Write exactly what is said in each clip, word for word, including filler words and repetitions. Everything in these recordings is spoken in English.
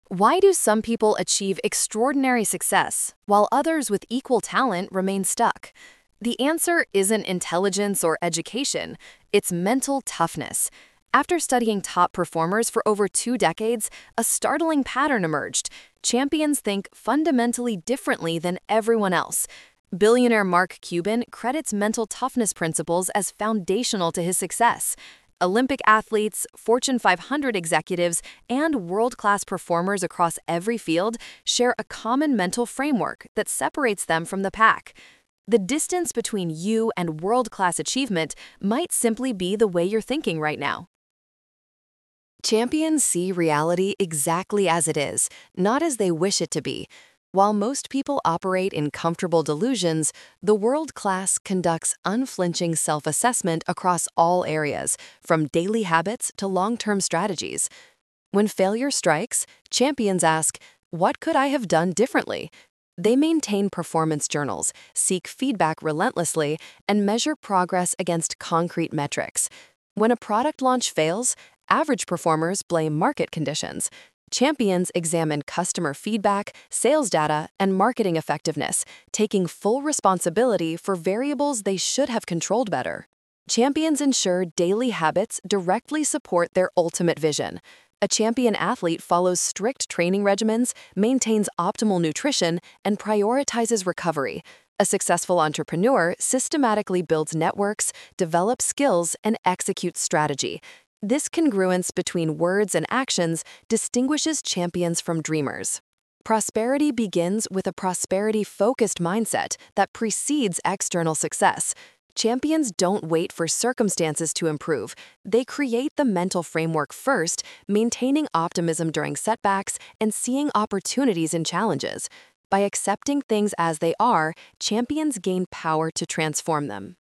Why do some people achieve extraordinary success, while others with equal talent remain stuck? The answer isn't intelligence or education, it's mental toughness. After studying top performers for over two decades, a startling pattern emerged. Champions think fundamentally differently than everyone else. Billionaire Mark Cuban credits mental toughness principles as foundational to his success. Olympic athletes, Fortune five hundred executives, and world-class performers across every field share a common mental framework that separates them from the pack. The distance between you and world-class achievement might simply be the way you're thinking right now. Champions see reality exactly as it is, not as they wish it to be. While most people operate in comfortable delusions, the world class conducts unflinching self-assessment across all areas, from daily habits to long-term strategies. When failure strikes, champions ask, "What could I have done differently?" They maintain performance journals, seek feedback relentlessly, and measure progress against concrete metrics. When a product launch fails, average performers blame market conditions. Champions examine customer feedback, sales data, and marketing effectiveness, taking full responsibility for variables they should have controlled better. Champions ensure daily habits directly support their ultimate vision. A champion athlete follows strict training regimens, maintains optimal nutrition, and prioritizes recovery. A successful entrepreneur systematically builds networks, develops skills, and executes strategy. This congruence between words and actions distinguishes champions from dreamers. Prosperity begins with a prosperity-focused mindset that precedes external success. Champions don't wait for circumstances to improve. They create the mental framework first, maintaining optimism during setbacks and seeing opportunities in challenges. By accepting things as they are, champions gain power to transform them.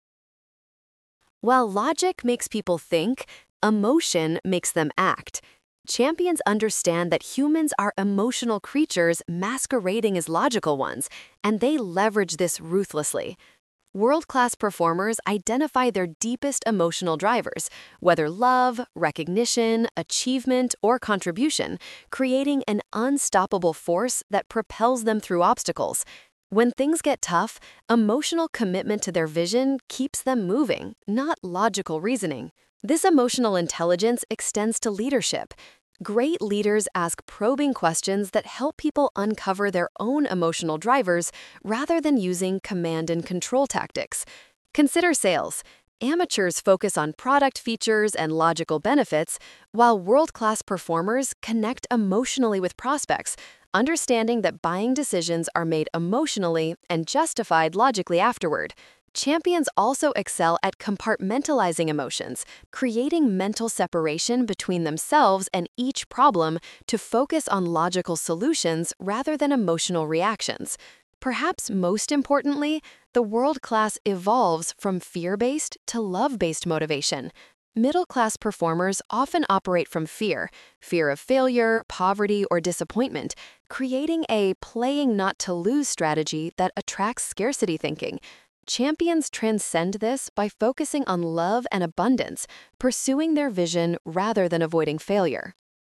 While logic makes people think, emotion makes them act. Champions understand that humans are emotional creatures masquerading as logical ones, and they leverage this ruthlessly. World-class performers identify their deepest emotional drivers, whether love, recognition, achievement, or contribution, creating an unstoppable force that propels them through obstacles. When things get tough, emotional commitment to their vision keeps them moving, not logical reasoning. This emotional intelligence extends to leadership. Great leaders ask probing questions that help people uncover their own emotional drivers rather than using command and control tactics. Consider sales. Amateurs focus on product features and logical benefits, while world-class performers connect emotionally with prospects, understanding that buying decisions are made emotionally and justified logically afterward. Champions also excel at compartmentalizing emotions, creating mental separation between themselves and each problem to focus on logical solutions rather than emotional reactions. Perhaps most importantly, the world class evolves from fear-based to love-based motivation. Middle-class performers often operate from fear, fear of failure, poverty, or disappointment, creating a playing not to lose strategy that attracts scarcity thinking. Champions transcend this by focusing on love and abundance, pursuing their vision rather than avoiding failure.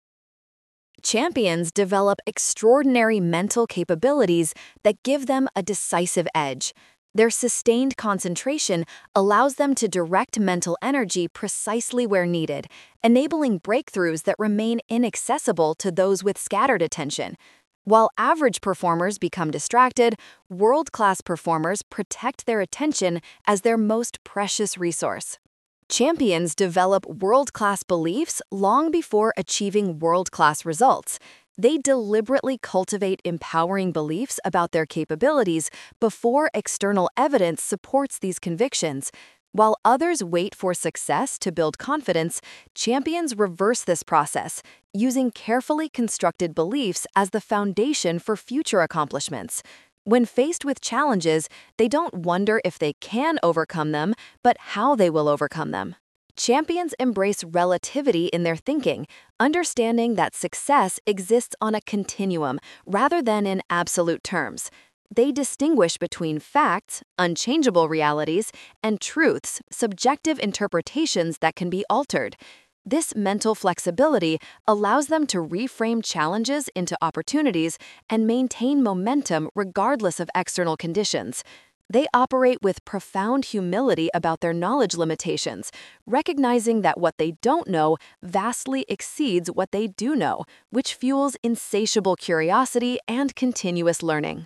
Champions develop extraordinary mental capabilities that give them a decisive edge. Their sustained concentration allows them to direct mental energy precisely where needed, enabling breakthroughs that remain inaccessible to those with scattered attention. While average performers become distracted, world-class performers protect their attention as their most precious resource. Champions develop world-class beliefs long before achieving world-class results. They deliberately cultivate empowering beliefs about their capabilities before external evidence supports these convictions. While others wait for success to build confidence, champions reverse this process, using carefully constructed beliefs as the foundation for future accomplishments. When faced with challenges, they don't wonder if they can overcome them, but how they will overcome them. Champions embrace relativity in their thinking, understanding that success exists on a continuum rather than in absolute terms. They distinguish between facts, unchangeable realities, and truths, subjective interpretations that can be altered. This mental flexibility allows them to reframe challenges into opportunities and maintain momentum regardless of external conditions. They operate with profound humility about their knowledge limitations, recognizing that what they don't know vastly exceeds what they do know, which fuels insatiable curiosity and continuous learning.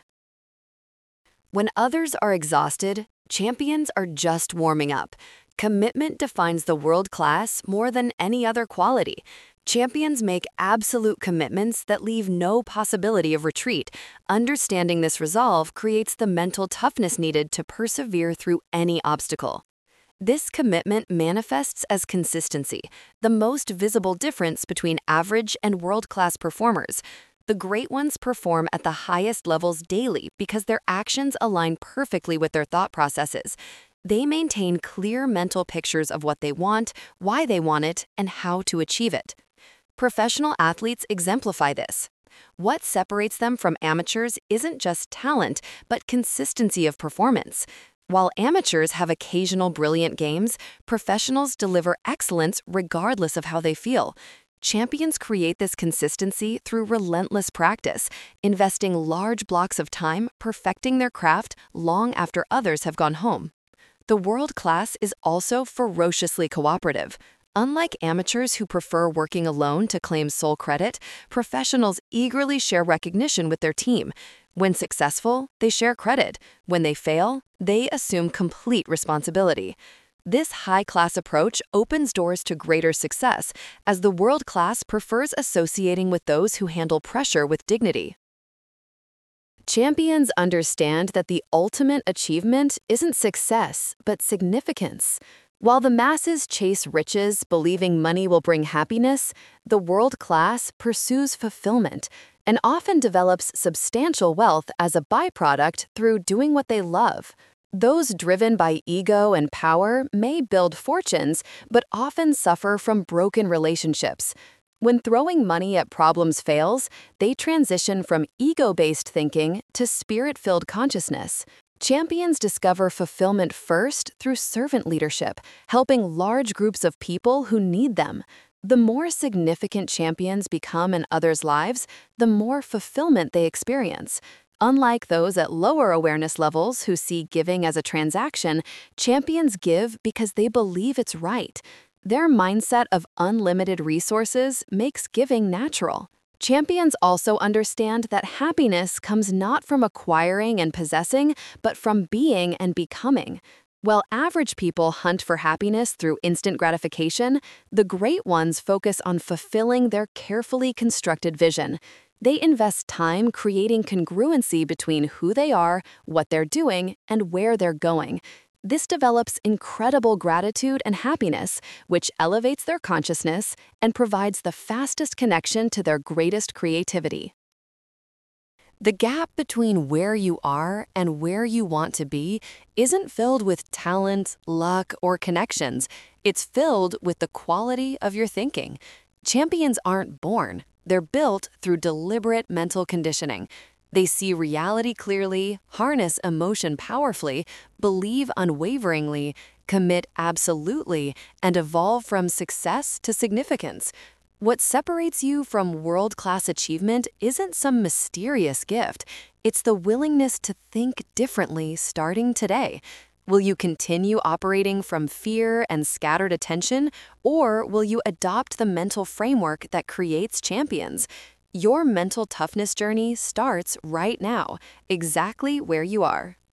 When others are exhausted, champions are just warming up. Commitment defines the world class more than any other quality. Champions make absolute commitments that leave no possibility of retreat. Understanding this resolve creates the mental toughness needed to persevere through any obstacle. This commitment manifests as consistency, the most visible difference between average and world-class performers. The great ones perform at the highest levels daily because their actions align perfectly with their thought processes. They maintain clear mental pictures of what they want, why they want it, and how to achieve it. Professional athletes exemplify this. What separates them from amateurs isn't just talent, but consistency of performance. While amateurs have occasional brilliant games, professionals deliver excellence regardless of how they feel. Champions create this consistency through relentless practice, investing large blocks of time perfecting their craft long after others have gone home. The world class is also ferociously cooperative. Unlike amateurs who prefer working alone to claim sole credit, professionals eagerly share recognition with their team. When successful, they share credit. When they fail, they assume complete responsibility. This high-class approach opens doors to greater success, as the world class prefers associating with those who handle pressure with dignity. Champions understand that the ultimate achievement isn't success, but significance. While the masses chase riches, believing money will bring happiness, the world class pursues fulfillment and often develops substantial wealth as a byproduct through doing what they love. Those driven by ego and power may build fortunes, but often suffer from broken relationships. When throwing money at problems fails, they transition from ego-based thinking to spirit-filled consciousness. Champions discover fulfillment first through servant leadership, helping large groups of people who need them. The more significant champions become in others' lives, the more fulfillment they experience. Unlike those at lower awareness levels who see giving as a transaction, champions give because they believe it's right. Their mindset of unlimited resources makes giving natural. Champions also understand that happiness comes not from acquiring and possessing, but from being and becoming. While average people hunt for happiness through instant gratification, the great ones focus on fulfilling their carefully constructed vision. They invest time creating congruency between who they are, what they're doing, and where they're going. This develops incredible gratitude and happiness, which elevates their consciousness and provides the fastest connection to their greatest creativity. The gap between where you are and where you want to be isn't filled with talent, luck, or connections. It's filled with the quality of your thinking. Champions aren't born. They're built through deliberate mental conditioning. They see reality clearly, harness emotion powerfully, believe unwaveringly, commit absolutely, and evolve from success to significance. What separates you from world-class achievement isn't some mysterious gift. It's the willingness to think differently starting today. Will you continue operating from fear and scattered attention, or will you adopt the mental framework that creates champions? Your mental toughness journey starts right now, exactly where you are.